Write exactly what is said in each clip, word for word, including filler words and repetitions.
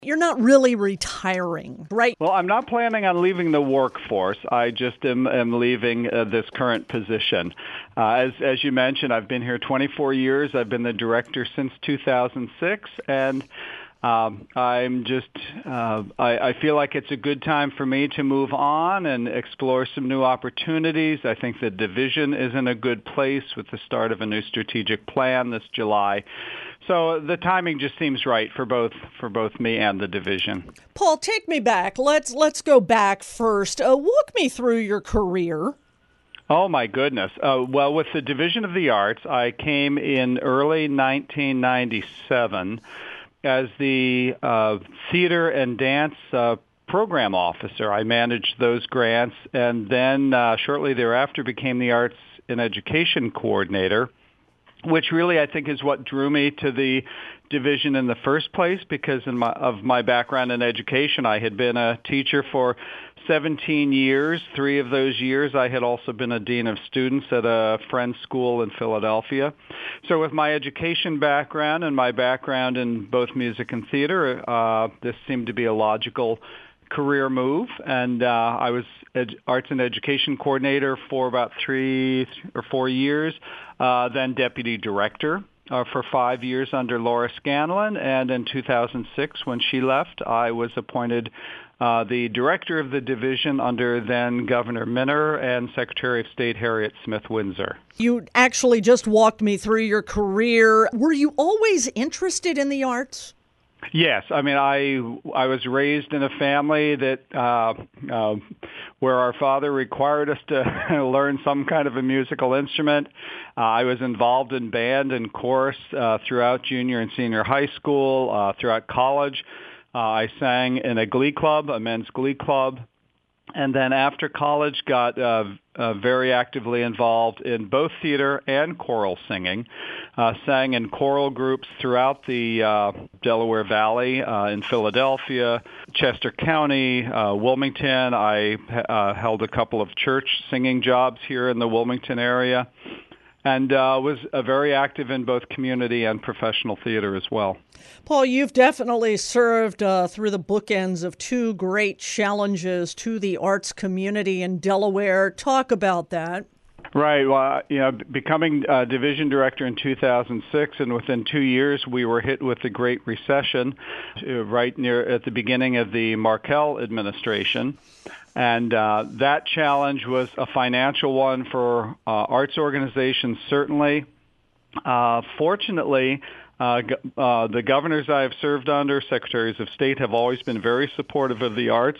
You're not really retiring, right? Well, I'm not planning on leaving the workforce. I just am, am leaving uh, this current position. Uh, as, as you mentioned, I've been here twenty-four years. I've been the director since two thousand six, and um, I'm just, uh, I, I feel like it's a good time for me to move on and explore some new opportunities. I think the division is in a good place with the start of a new strategic plan this July. So the timing just seems right for both for both me and the division. Paul, take me back. Let's let's go back first. Uh, walk me through your career. Oh, my goodness. Uh, well, with the Division of the Arts, I came in early nineteen ninety-seven as the uh, theater and dance uh, program officer. I managed those grants, and then uh, shortly thereafter became the Arts and Education Coordinator, which really I think is what drew me to the division in the first place, because in my, of my background in education, I had been a teacher for seventeen years. Three of those years, I had also been a dean of students at a Friends school in Philadelphia. So with my education background and my background in both music and theater, uh, this seemed to be a logical career move, and uh, I was ed- arts and education coordinator for about three or four years, uh, then deputy director uh, for five years under Laura Scanlon, and in two thousand six, when she left, I was appointed uh, the director of the division under then Governor Minner and Secretary of State Harriet Smith Windsor. You actually just walked me through your career. Were you always interested in the arts? Yes, I mean, I I was raised in a family that uh, uh, where our father required us to learn some kind of a musical instrument. Uh, I was involved in band and chorus uh, throughout junior and senior high school, uh, throughout college. Uh, I sang in a glee club, a men's glee club. And then after college, got uh, uh, very actively involved in both theater and choral singing. Uh, sang in choral groups throughout the uh, Delaware Valley, uh, in Philadelphia, Chester County, uh, Wilmington. I uh, held a couple of church singing jobs here in the Wilmington area, and uh, was uh, very active in both community and professional theater as well. Paul, you've definitely served uh, through the bookends of two great challenges to the arts community in Delaware. Talk about that. Right. Well, you know, becoming uh, division director in two thousand six, and within two years, we were hit with the Great Recession, uh, right near at the beginning of the Markell administration. And uh, that challenge was a financial one for uh, arts organizations, certainly. Uh, fortunately, uh, uh, the governors I have served under, secretaries of state, have always been very supportive of the arts,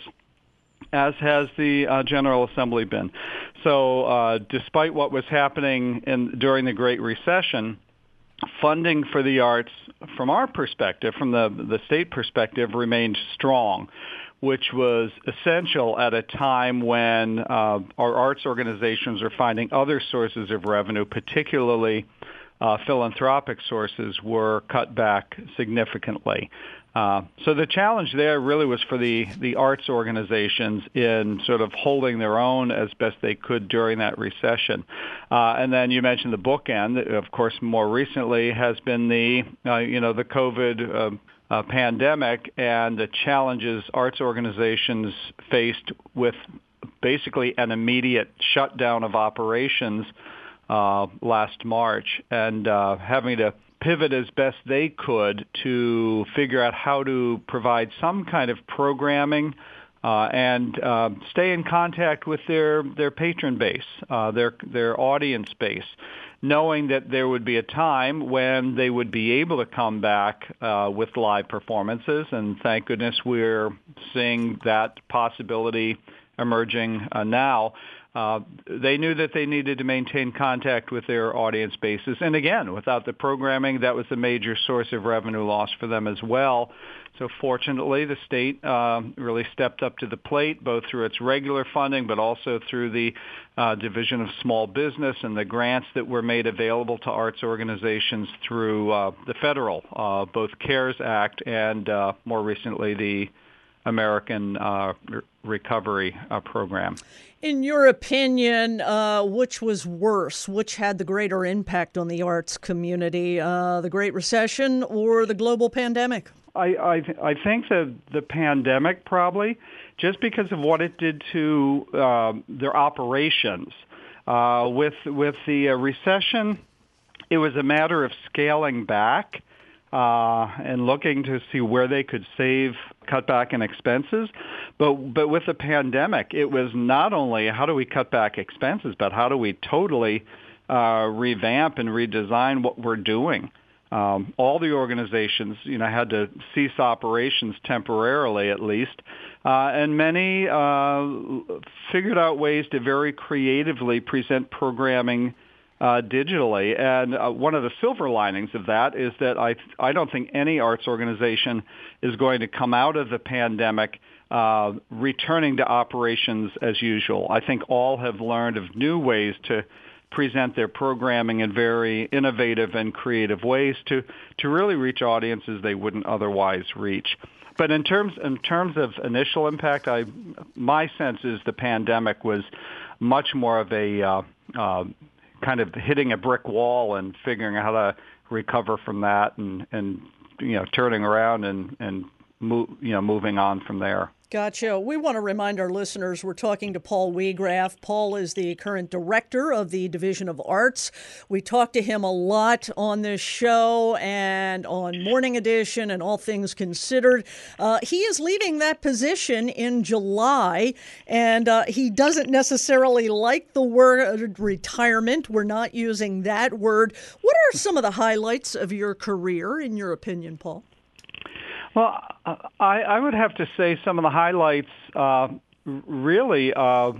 as has the uh, General Assembly been. So uh, despite what was happening in, during the Great Recession, funding for the arts, from our perspective, from the, the state perspective, remained strong, which was essential at a time when uh, our arts organizations are finding other sources of revenue, particularly uh, philanthropic sources, were cut back significantly. Uh, so the challenge there really was for the, the arts organizations in sort of holding their own as best they could during that recession. Uh, and then you mentioned the bookend, of course, more recently has been the, uh, you know, the COVID uh, uh, pandemic and the challenges arts organizations faced with basically an immediate shutdown of operations uh, last March, and uh, having to pivot as best they could to figure out how to provide some kind of programming uh, and uh, stay in contact with their, their patron base, uh, their their audience base, knowing that there would be a time when they would be able to come back uh, with live performances. And thank goodness we're seeing that possibility emerging uh, now. Uh, they knew that they needed to maintain contact with their audience bases. And again, without the programming, that was a major source of revenue loss for them as well. So fortunately, the state uh, really stepped up to the plate, both through its regular funding, but also through the uh, Division of Small Business and the grants that were made available to arts organizations through uh, the federal, uh, both CARES Act and uh, more recently the American uh, re- recovery uh, program. In your opinion, uh, which was worse? Which had the greater impact on the arts community, uh, the Great Recession or the global pandemic? I, I, th- I think that the pandemic probably, just because of what it did to uh, their operations. Uh, with with the uh, recession, it was a matter of scaling back uh, and looking to see where they could save, cut back in expenses. But but with the pandemic, it was not only how do we cut back expenses, but how do we totally uh, revamp and redesign what we're doing. Um, all the organizations, you know, had to cease operations temporarily, at least, uh, and many uh, figured out ways to very creatively present programming uh, digitally. And uh, one of the silver linings of that is that I I don't think any arts organization is going to come out of the pandemic uh, returning to operations as usual. I think all have learned of new ways to present their programming in very innovative and creative ways to, to really reach audiences they wouldn't otherwise reach. But in terms in terms of initial impact, I my sense is the pandemic was much more of a uh, uh, kind of hitting a brick wall and figuring out how to recover from that, and, and you know turning around and and move, you know moving on from there. Gotcha. We want to remind our listeners we're talking to Paul Weagraff. Paul is the current director of the Division of Arts. We talk to him a lot on this show and on Morning Edition and All Things Considered. Uh, he is leaving that position in July, and uh, he doesn't necessarily like the word retirement. We're not using that word. What are some of the highlights of your career, in your opinion, Paul? Well, I, I would have to say some of the highlights uh, really uh,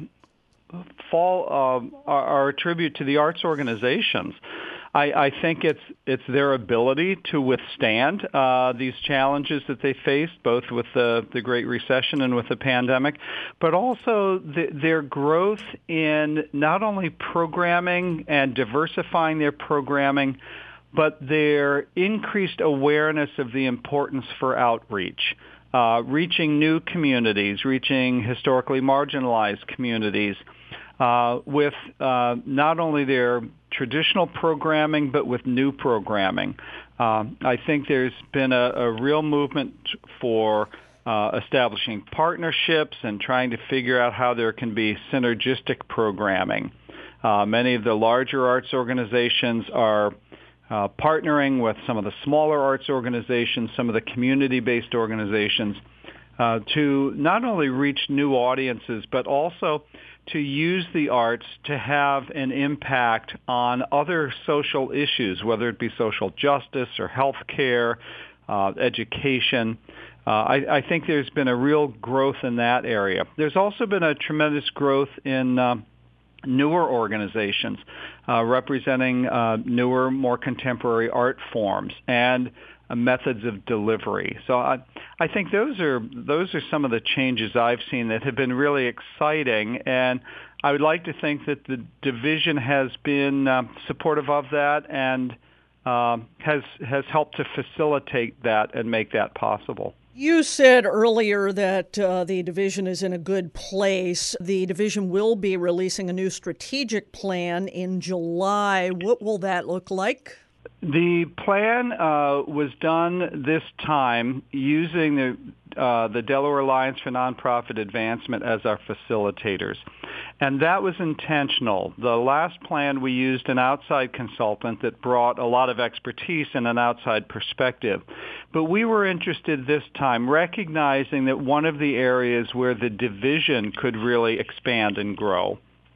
fall uh, are, are a tribute to the arts organizations. I, I think it's it's their ability to withstand uh, these challenges that they faced, both with the, the Great Recession and with the pandemic, but also the, their growth in not only programming and diversifying their programming, but their increased awareness of the importance for outreach, uh, reaching new communities, reaching historically marginalized communities, uh, with uh, not only their traditional programming, but with new programming. Uh, I think there's been a, a real movement for uh, establishing partnerships and trying to figure out how there can be synergistic programming. Uh, many of the larger arts organizations are Uh, partnering with some of the smaller arts organizations, some of the community-based organizations, uh, to not only reach new audiences, but also to use the arts to have an impact on other social issues, whether it be social justice or health care, uh, education. Uh, I, I think there's been a real growth in that area. There's also been a tremendous growth in uh, newer organizations uh, representing uh, newer, more contemporary art forms and uh, methods of delivery. So I, I think those are those are some of the changes I've seen that have been really exciting, and I would like to think that the division has been uh, supportive of that and uh, has has helped to facilitate that and make that possible. You said earlier that uh, the division is in a good place. The division will be releasing a new strategic plan in July. What will that look like? The plan uh, was done this time using the uh, the Delaware Alliance for Nonprofit Advancement as our facilitators. And that was intentional. The last plan, we used an outside consultant that brought a lot of expertise and an outside perspective. But we were interested this time, recognizing that one of the areas where the division could really expand and grow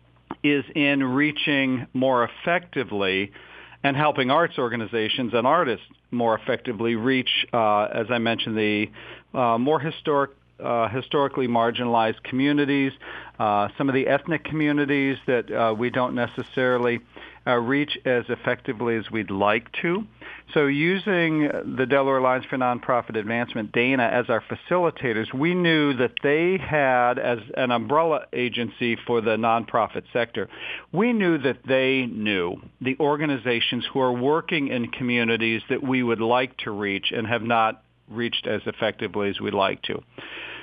is in reaching more effectively and helping arts organizations and artists more effectively reach, uh, as I mentioned, the uh, more historic, uh, historically marginalized communities, uh, some of the ethnic communities that uh, we don't necessarily uh, reach as effectively as we'd like to. So using the Delaware Alliance for Nonprofit Advancement, Dana, as our facilitators, we knew that they had, as an umbrella agency for the nonprofit sector, we knew that they knew the organizations who are working in communities that we would like to reach and have not reached as effectively as we'd like to.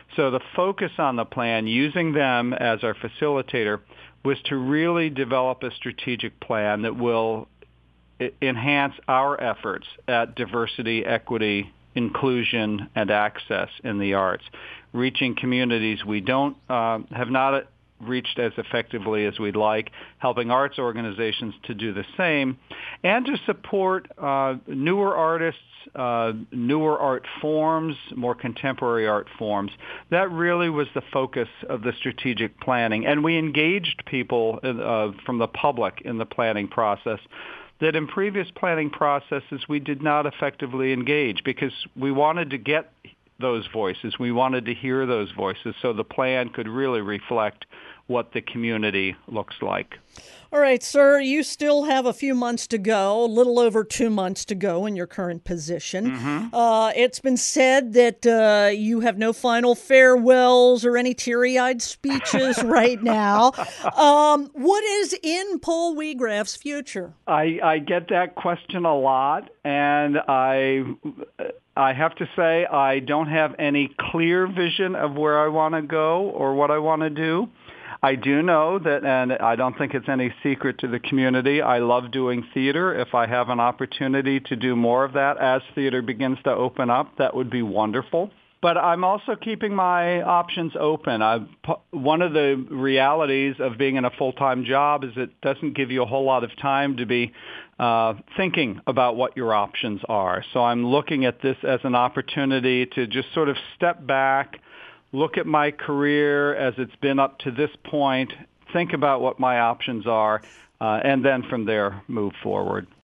So the focus on the plan, using them as our facilitator, was to really develop a strategic plan that will enhance our efforts at diversity, equity, inclusion, and access in the arts, reaching communities we don't uh, have not reached as effectively as we'd like, helping arts organizations to do the same, and to support uh, newer artists, uh, newer art forms, more contemporary art forms. That really was the focus of the strategic planning. And we engaged people uh, from the public in the planning process that in previous planning processes we did not effectively engage because we wanted to get those voices. We wanted to hear those voices so the plan could really reflect what the community looks like. All right, sir, you still have a few months to go, a little over two months to go in your current position. Mm-hmm. Uh, it's been said that uh, you have no final farewells or any teary-eyed speeches right now. Um, what is in Paul Weagraff's future? I, I get that question a lot, and I I have to say I don't have any clear vision of where I want to go or what I want to do. I do know that, and I don't think it's any secret to the community, I love doing theater. If I have an opportunity to do more of that as theater begins to open up, that would be wonderful. But I'm also keeping my options open. I've, one of the realities of being in a full-time job is it doesn't give you a whole lot of time to be uh, thinking about what your options are. So I'm looking at this as an opportunity to just sort of step back, look at my career as it's been up to this point, think about what my options are, uh, and then from there move forward.